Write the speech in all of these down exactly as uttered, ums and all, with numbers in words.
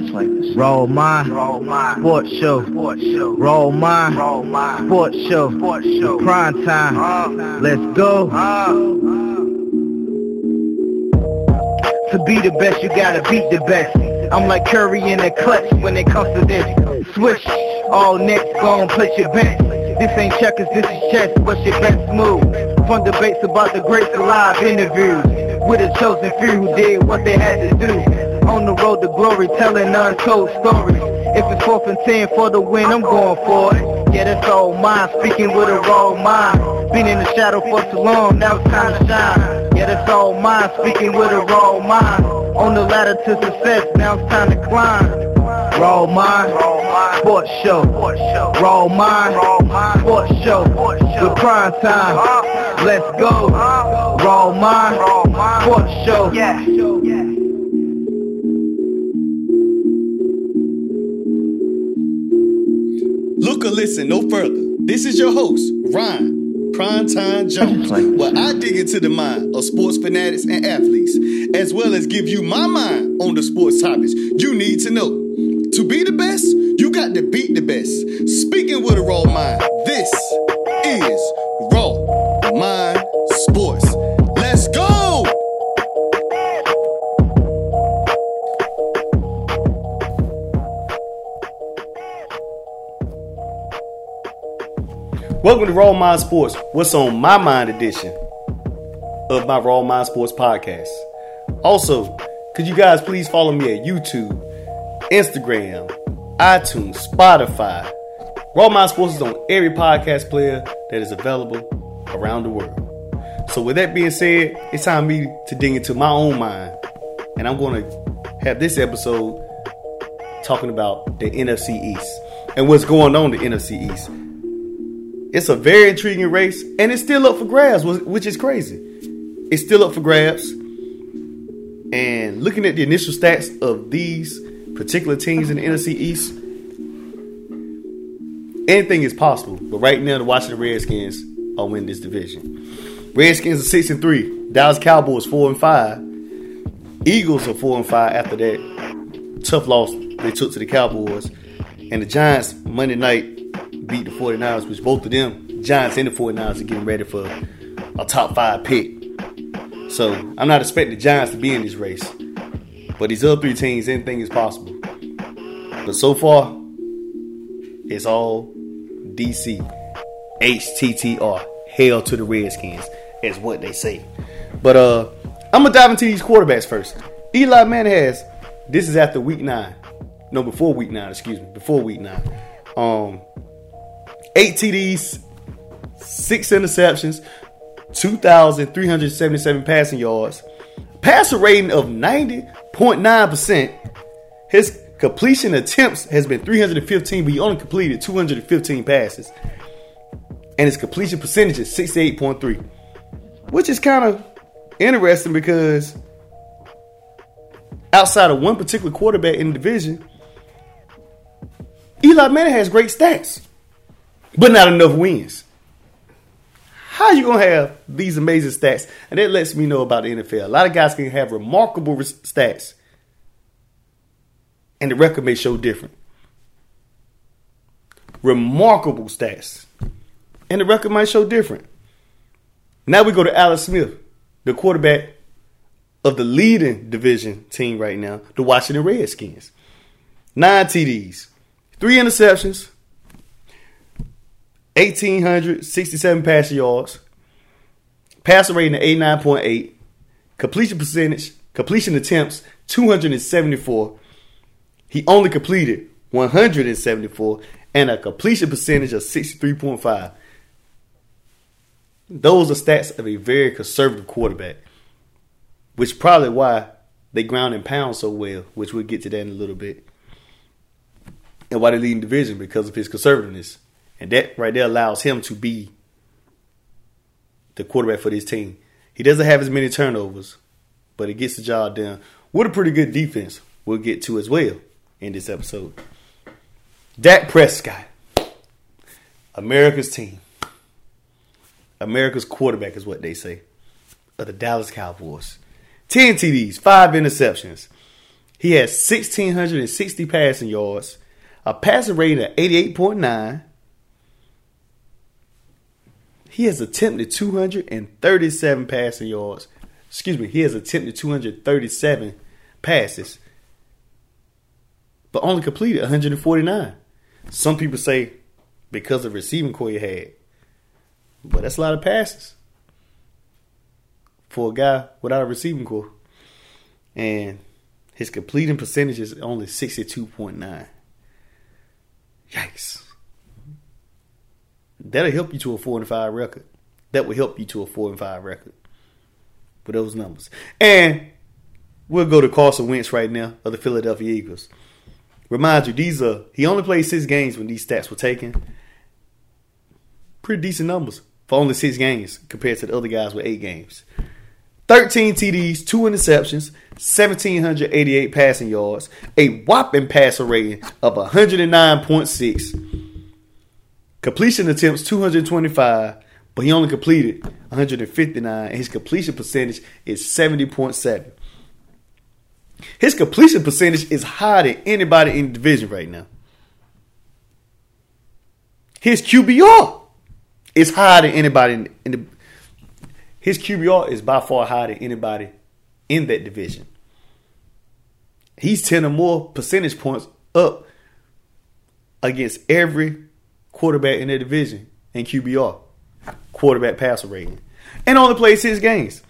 Roll my sports show. Roll my sports show. Prime time. Let's go. To be the best, you gotta beat the best. I'm like Curry in the clutch when it comes to this. Switch, all nets, gon' put your bench. This ain't checkers, this is chess, what's your best move? Fun debates about the greats and live interviews with a chosen few who did what they had to do. On the road to glory, telling untold stories. If it's fourth and ten for the win, I'm going for it. Yeah, that's all mine, speaking with a raw mind. Been in the shadow for too long, now it's time to shine. Yeah, that's all mine, speaking with a raw mind. On the ladder to success, now it's time to climb. Raw mind, sports show. Raw mind, sports show. With prime time, let's go. Raw mind, sports show. Yeah. Look or listen no further. This is your host, Ryan Primetime Jones, where I dig into the mind of sports fanatics and athletes, as well as give you my mind on the sports topics you need to know. To be the best, you got to beat the best. Speaking with a raw mind, this is Raw Mind Sports. Let's go! Welcome to Raw Mind Sports, what's on my mind edition of my Raw Mind Sports podcast. Also, could you guys please follow me at YouTube, Instagram, iTunes, Spotify. Raw Mind Sports is on every podcast player that is available around the world. So with that being said, it's time for me to dig into my own mind. And I'm going to have this episode talking about the N F C East and what's going on in the N F C East. It's a very intriguing race, and it's still up for grabs, which is crazy. It's still up for grabs. And looking at the initial stats of these particular teams in the N F C East, anything is possible. But right now, the Washington Redskins are winning this division. Redskins are six and three. Dallas Cowboys four and five. Eagles are four and five after that tough loss they took to the Cowboys. And the Giants Monday night beat the 49ers, which both of them, Giants and the 49ers, are getting ready for a top five pick. So I'm not expecting the Giants to be in this race. But these other three teams, anything is possible. But so far, it's all D C. H T T R. Hail to the Redskins, is what they say. But uh, I'm going to dive into these quarterbacks first. Eli Manning has, this is after week nine. No, before week nine, excuse me. Before week nine. Um, eight T Ds, six interceptions, two thousand three hundred seventy-seven passing yards, passer rating of ninety point nine percent. His completion attempts has been three hundred fifteen, but he only completed two hundred fifteen passes. And his completion percentage is sixty-eight point three, which is kind of interesting because outside of one particular quarterback in the division, Eli Manning has great stats, but not enough wins. How are you going to have these amazing stats? And that lets me know about the N F L. A lot of guys can have remarkable stats, and the record may show different. Remarkable stats, and the record might show different. Now we go to Alex Smith, the quarterback of the leading division team right now, the Washington Redskins. Nine T Ds, three interceptions, one thousand eight hundred sixty-seven passing yards, passer rating of eighty-nine point eight, completion percentage, completion attempts two hundred seventy-four. He only completed one hundred seventy-four, and a completion percentage of sixty-three point five. Those are stats of a very conservative quarterback, which is probably why they ground and pound so well, which we'll get to that in a little bit. And why they lead in division, because of his conservativeness. And that right there allows him to be the quarterback for this team. He doesn't have as many turnovers, but he gets the job done with a pretty good defense we'll get to as well in this episode. Dak Prescott, America's team. America's quarterback is what they say, of the Dallas Cowboys. ten T Ds, five interceptions, He has one thousand six hundred sixty passing yards, a passer rating of eighty-eight point nine. He has attempted two hundred thirty-seven passing yards. Excuse me, he has attempted two hundred thirty-seven passes, but only completed one hundred forty-nine. Some people say because of receiving core he had, but that's a lot of passes for a guy without a receiving core. And his completing percentage is only sixty-two point nine. Yikes. That'll help you to a four and five record. That will help you to a four and five record with those numbers. And we'll go to Carson Wentz right now of the Philadelphia Eagles. Remind you, these are he only played six games when these stats were taken. Pretty decent numbers for only six games compared to the other guys with eight games. thirteen T Ds, two interceptions, one thousand seven hundred eighty-eight passing yards, a whopping passer rating of one hundred nine point six. Completion attempts two hundred twenty-five, but he only completed one hundred fifty-nine, and his completion percentage is seventy point seven. His completion percentage is higher than anybody in the division right now. His Q B R is higher than anybody in, in the His Q B R is by far higher than anybody in that division. He's ten or more percentage points up against every quarterback in that division in Q B R, quarterback passer rating, and only played six games.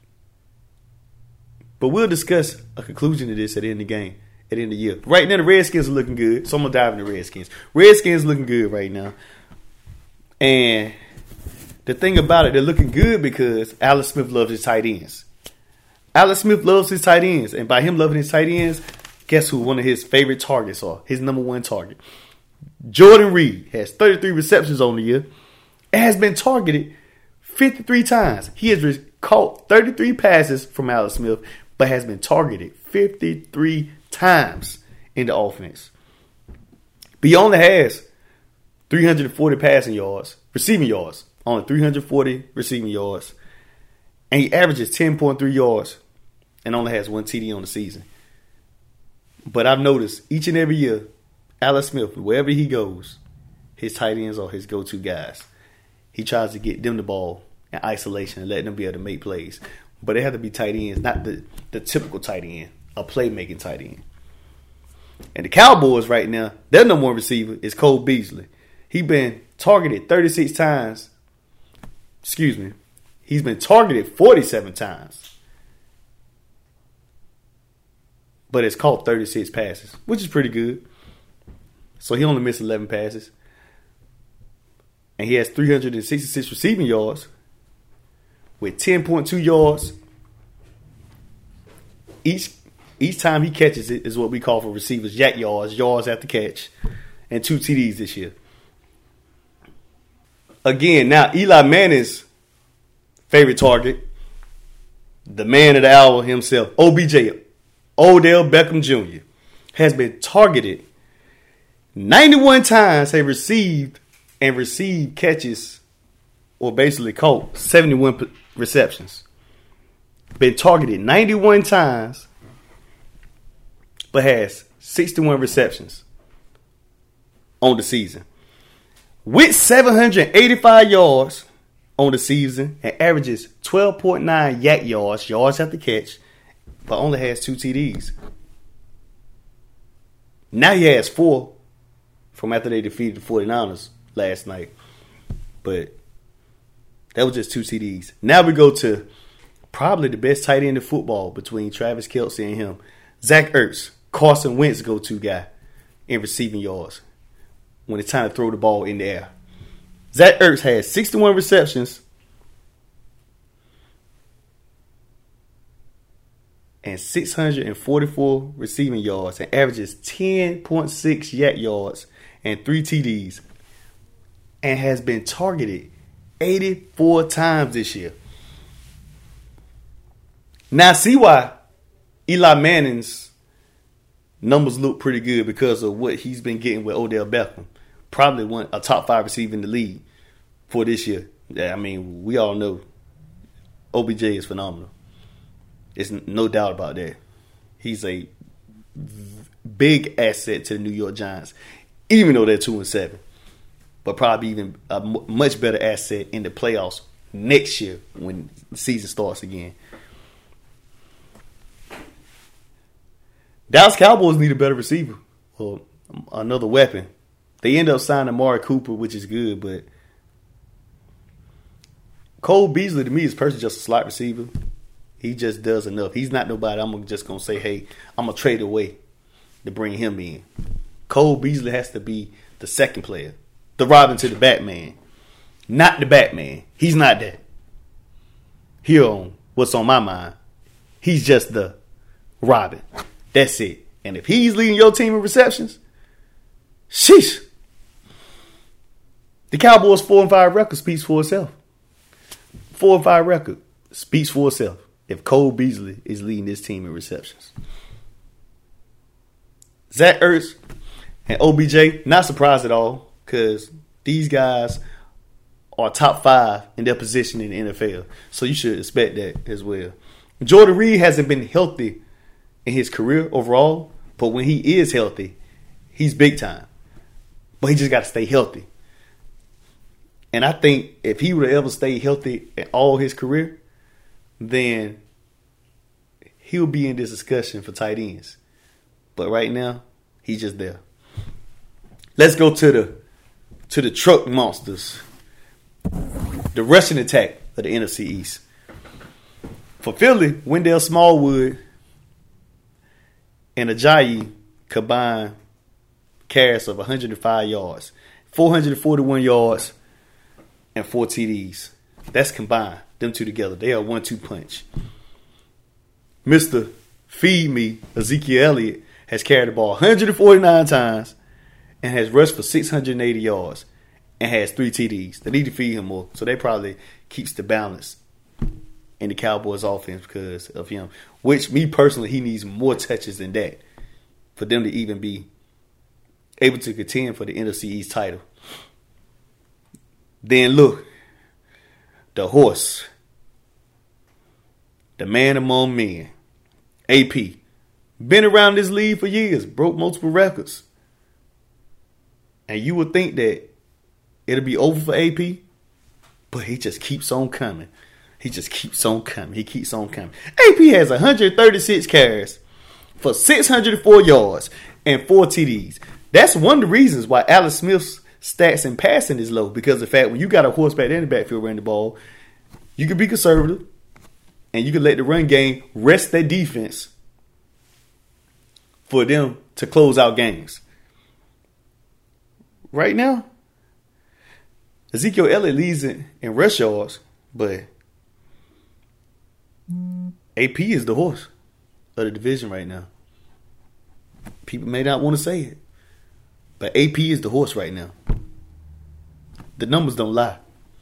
But we'll discuss a conclusion to this at the end of the game, at the end of the year. Right now, the Redskins are looking good, so I'm going to dive into the Redskins. Redskins looking good right now. And the thing about it, they're looking good because Alex Smith loves his tight ends. Alex Smith loves his tight ends. And by him loving his tight ends, guess who one of his favorite targets are? His number one target. Jordan Reed has thirty-three receptions on the year and has been targeted fifty-three times. He has re- caught thirty-three passes from Alex Smith, but has been targeted fifty-three times in the offense. But he only has three hundred forty passing yards, receiving yards, only three hundred forty receiving yards. And he averages ten point three yards and only has one T D on the season. But I've noticed each and every year, Alex Smith, wherever he goes, his tight ends are his go-to guys. He tries to get them the ball in isolation and let them be able to make plays. But they have to be tight ends, not the, the typical tight end, a playmaking tight end. And the Cowboys right now, their number one receiver is Cole Beasley. He's been targeted thirty-six times. Excuse me. He's been targeted forty-seven times. But it's caught thirty-six passes, which is pretty good. So he only missed eleven passes. And he has three hundred sixty-six receiving yards with ten point two yards. Each each time he catches it is what we call for receivers yak yards, yards after catch, and two T Ds this year. Again, now Eli Manning's favorite target, the man of the hour himself, O B J, Odell Beckham Junior, has been targeted ninety-one times, have received and received catches, or basically caught seventy-one receptions. Been targeted ninety-one times, but has sixty-one receptions on the season. With seven hundred eighty-five yards on the season and averages twelve point nine yak yards, yards after catch, but only has two T Ds. Now he has four from after they defeated the forty-niners last night. But that was just two T Ds. Now we go to probably the best tight end in football between Travis Kelce and him. Zach Ertz, Carson Wentz go-to guy in receiving yards when it's time to throw the ball in the air. Zach Ertz has sixty-one receptions and six hundred forty-four receiving yards and averages ten point six yak yards and three T Ds and has been targeted eighty-four times this year. Now see why Eli Manning's numbers look pretty good because of what he's been getting with Odell Beckham. Probably one a top five receiver in the league for this year. Yeah, I mean, we all know O B J is phenomenal. There's no doubt about that. He's a big asset to the New York Giants, even though they're two and seven. But probably even a m- much better asset in the playoffs next year when the season starts again. Dallas Cowboys need a better receiver or another weapon. They end up signing Amari Cooper, which is good, but Cole Beasley to me is personally just a slot receiver. He just does enough. He's not nobody I'm just going to say, hey, I'm going to trade away to bring him in. Cole Beasley has to be the second player, the Robin to the Batman, not the Batman. He's not that. Here on What's on My Mind, he's just the Robin. That's it. And if he's leading your team in receptions, sheesh. The Cowboys' four and five record speaks for itself. Four and five record speaks for itself if Cole Beasley is leading this team in receptions. Zach Ertz and O B J, not surprised at all, because these guys are top five in their position in the N F L. So you should expect that as well. Jordan Reed hasn't been healthy in his career overall, but when he is healthy, he's big time. But he just got to stay healthy. And I think if he would have ever stayed healthy in all his career, then he'll be in this discussion for tight ends. But right now, he's just there. Let's go to the to the truck monsters. The rushing attack of the N F C East. For Philly, Wendell Smallwood and Ajayi combined carries of one hundred five yards, four hundred forty-one yards, and four T Ds. That's combined. Them two together. They are one two punch. Mister Feed Me, Ezekiel Elliott, has carried the ball one hundred forty-nine times and has rushed for six hundred eighty yards and has three T Ds. They need to feed him more. So they probably keeps the balance in the Cowboys offense because of him. Which, me personally, he needs more touches than that for them to even be able to contend for the N F C East title. Then look, the horse, the man among men, A P. Been around this league for years, broke multiple records. And you would think that it'll be over for A P, but he just keeps on coming. He just keeps on coming. He keeps on coming. A P has one hundred thirty-six carries for six hundred four yards and four T Ds. That's one of the reasons why Alex Smith's stats in passing is low, because of the fact when you got a horseback in the backfield running the ball, you can be conservative and you can let the run game rest their defense for them to close out games. Right now, Ezekiel Elliott leads in, in rush yards, but A P is the horse of the division right now. People may not want to say it, but A P is the horse right now. The numbers don't lie.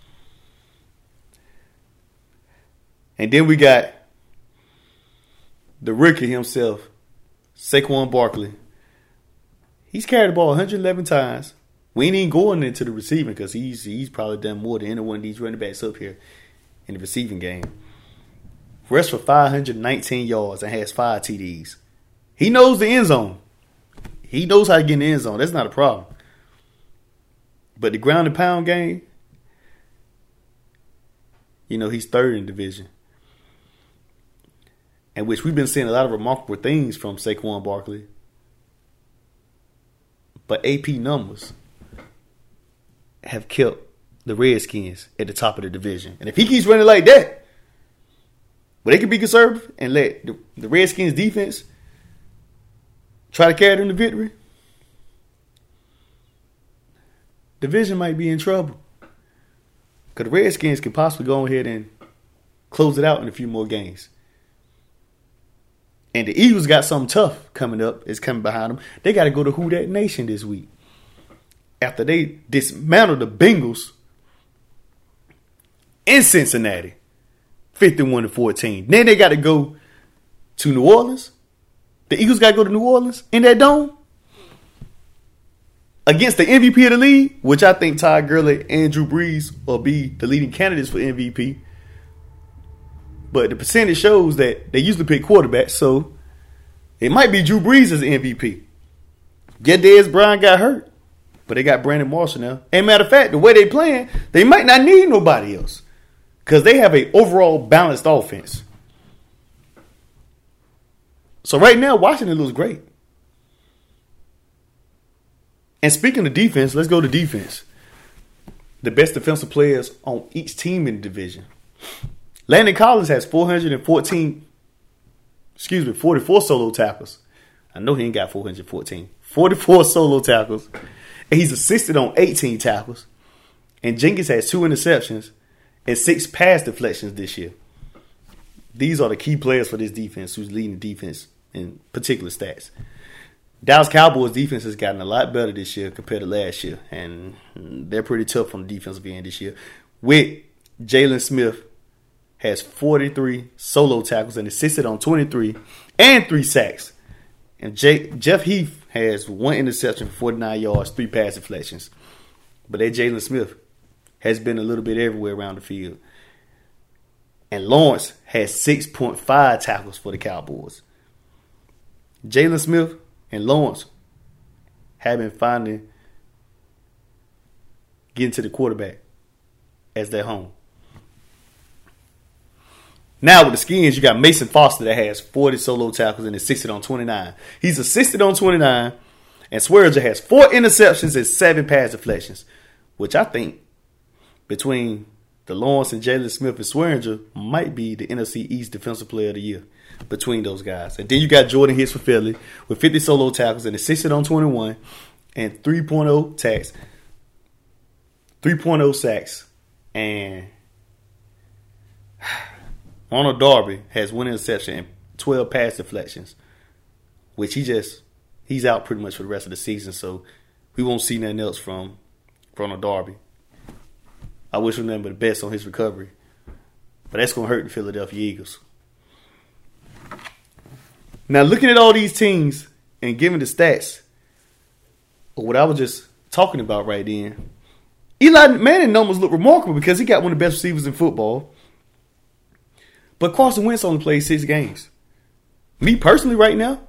And then we got the rookie himself, Saquon Barkley. He's carried the ball one hundred eleven times. We ain't even going into the receiving because he's he's probably done more than any one of these running backs up here in the receiving game. Rushed for five hundred nineteen yards and has five T Ds. He knows the end zone. He knows how to get in the end zone. That's not a problem. But the ground and pound game, you know, he's third in the division. And which we've been seeing a lot of remarkable things from Saquon Barkley. But A P numbers have kept the Redskins at the top of the division. And if he keeps running like that, well, they can be conservative and let the, the Redskins defense try to carry them to victory. Division might be in trouble. Because the Redskins can possibly go ahead and close it out in a few more games. And the Eagles got something tough coming up. It's coming behind them. They got to go to Who Dat Nation this week. After they dismantled the Bengals in Cincinnati, fifty-one to fourteen. Then they got to go to New Orleans. The Eagles got to go to New Orleans in that dome against the M V P of the league, which I think Todd Gurley and Drew Brees will be the leading candidates for M V P. But the percentage shows that they usually pick quarterbacks, so It might be Drew Brees as the M V P. Get Dez Bryant got hurt, but they got Brandon Marshall now. And matter of fact, the way they playing, they might not need nobody else because they have a overall balanced offense. So right now, Washington looks great. And speaking of defense, let's go to defense. The best defensive players on each team in the division. Landon Collins has four hundred fourteen, excuse me, forty-four solo tackles. I know he ain't got four hundred fourteen. forty-four solo tackles. And he's assisted on eighteen tackles. And Jenkins has two interceptions and six pass deflections this year. These are the key players for this defense who's leading the defense in particular stats. Dallas Cowboys defense has gotten a lot better this year compared to last year. And they're pretty tough on the defensive end this year. With Jalen Smith has forty-three solo tackles and assisted on twenty-three and three sacks. And Jay, Jeff Heath has one interception for forty-nine yards, three pass deflections. But that Jalen Smith has been a little bit everywhere around the field. And Lawrence has six point five tackles for the Cowboys. Jalen Smith and Lawrence have been finding getting to the quarterback as their home. Now with the Skins, you got Mason Foster that has forty solo tackles and assisted on twenty-nine. He's assisted on twenty-nine, and Swearinger has four interceptions and seven pass deflections, which I think between the Lawrence and Jalen Smith and Swearinger might be the N F C East Defensive Player of the Year between those guys. And then you got Jordan Hicks for Philly with fifty solo tackles and assisted on twenty-one and three point oh tacks, three point oh sacks, and Ronald Darby has one interception and twelve pass deflections, which he just, he's out pretty much for the rest of the season, so we won't see nothing else from Ronald Darby. I wish him nothing but the best on his recovery. But that's going to hurt the Philadelphia Eagles. Now, looking at all these teams and giving the stats of what I was just talking about right then, Eli Manning numbers look remarkable because he got one of the best receivers in football. But Carson Wentz only played six games. Me personally right now,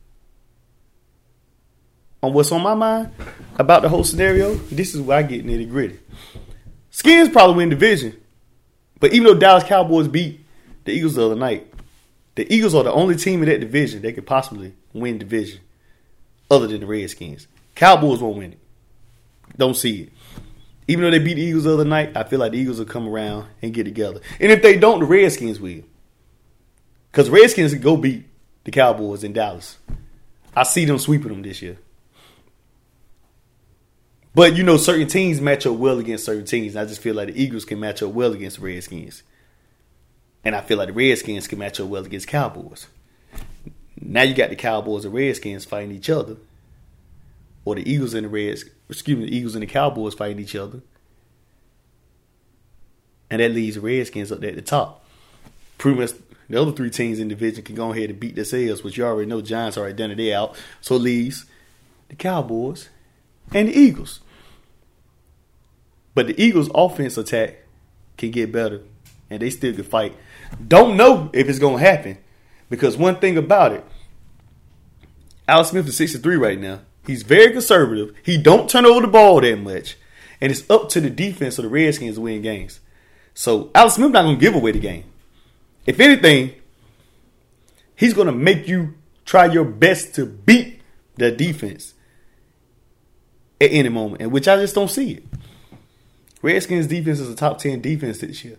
on what's on my mind about the whole scenario, this is where I get nitty gritty. Skins probably win division. But even though Dallas Cowboys beat the Eagles the other night, the Eagles are the only team in that division that could possibly win division other than the Redskins. Cowboys won't win it. Don't see it. Even though they beat the Eagles the other night, I feel like the Eagles will come around and get together. And if they don't, the Redskins will. Because the Redskins can go beat the Cowboys in Dallas. I see them sweeping them this year. But, you know, certain teams match up well against certain teams. I just feel like the Eagles can match up well against the Redskins. And I feel like the Redskins can match up well against Cowboys. Now you got the Cowboys and Redskins fighting each other. Or the Eagles and the Reds, excuse me, the Eagles and the Cowboys fighting each other. And that leaves the Redskins up there at the top. Pretty much the other three teams in the division can go ahead and beat themselves, which you already know Giants already done it, they out. So it leaves the Cowboys and the Eagles. But the Eagles' offense attack can get better, and they still can fight. Don't know if it's going to happen, because one thing about it, Alex Smith is sixty-three right now. He's very conservative. He don't turn over the ball that much, and it's up to the defense of the Redskins to win games. So Alex Smith not going to give away the game. If anything, he's going to make you try your best to beat the defense at any moment, and which I just don't see it. Redskins defense is a top ten defense this year.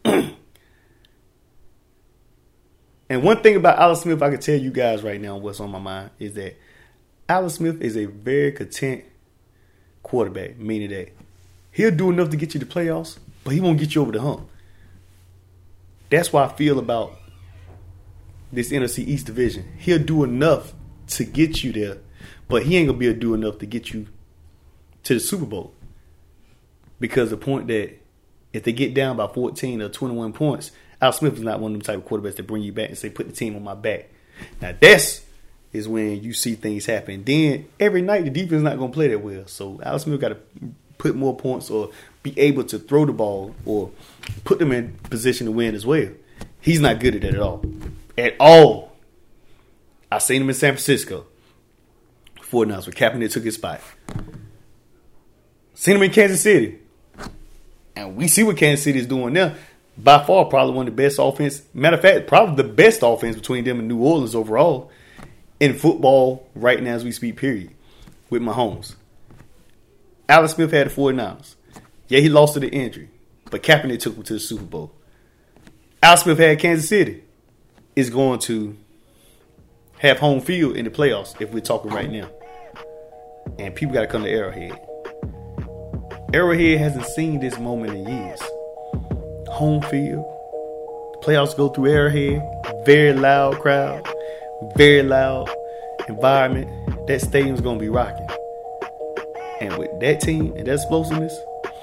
And one thing about Alex Smith I can tell you guys right now what's on my mind is that Alex Smith is a very content quarterback, meaning that he'll do enough to get you to playoffs, but he won't get you over the hump. That's why I feel about this N F C East division. He'll do enough to get you there, but he ain't going to be able to do enough to get you to the Super Bowl. Because the point that if they get down by fourteen or twenty-one points, Alex Smith is not one of them type of quarterbacks that bring you back and say, put the team on my back. Now, that's is when you see things happen. Then, every night, the defense is not going to play that well. So, Alex Smith got to put more points or be able to throw the ball or put them in position to win as well. He's not good at that at all. At all. I seen him in San Francisco. forty-niners where Kaepernick took his spot. Seen him in Kansas City. And we see what Kansas City is doing now. By far, probably one of the best offense. Matter of fact, probably the best offense between them and New Orleans overall in football right now as we speak, period, with Mahomes. Alex Smith had the forty-niners. Yeah, he lost to the injury, but Kaepernick took him to the Super Bowl. Alex Smith had Kansas City. Is going to have home field in the playoffs if we're talking right now. And people got to come to Arrowhead. Arrowhead hasn't seen this moment in years. Home field. Playoffs go through Arrowhead. Very loud crowd. Very loud environment. That stadium's going to be rocking. And with that team and that explosiveness,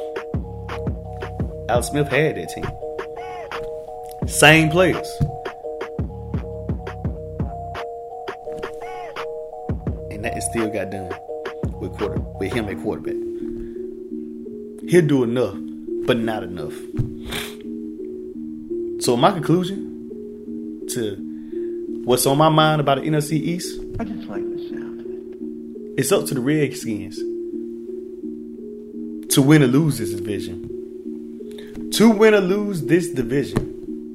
Alex Smith had that team. Same players. And that still got done with quarter with him at quarterback. He'll do enough, but not enough. So my conclusion to what's on my mind about the N F C East, I just like the sound of it. It's up to the Redskins to win or lose this division. To win or lose this division.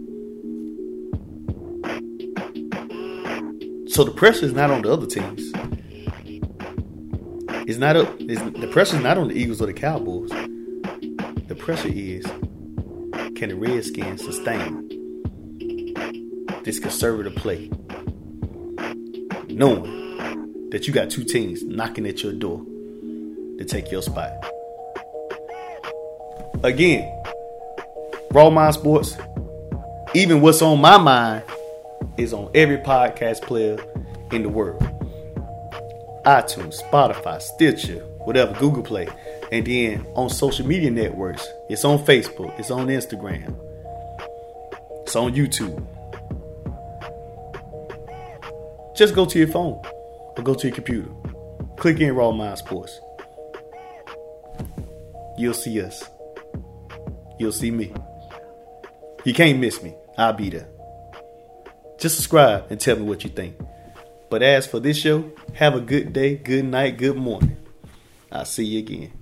So the pressure is not on the other teams. It's not up. It's, the pressure is not on the Eagles or the Cowboys. The pressure is, can the Redskins sustain this conservative play, knowing that you got two teams knocking at your door to take your spot? Again, Raw Mind Sports, even what's on my mind is on every podcast player in the world. iTunes, Spotify, Stitcher, whatever, Google Play. And then on social media networks. It's on Facebook. It's on Instagram. It's on YouTube. Just go to your phone or go to your computer. Click in Raw Mind Sports. You'll see us. You'll see me. You can't miss me. I'll be there. Just subscribe and tell me what you think. But as for this show, have a good day, good night, good morning. I'll see you again.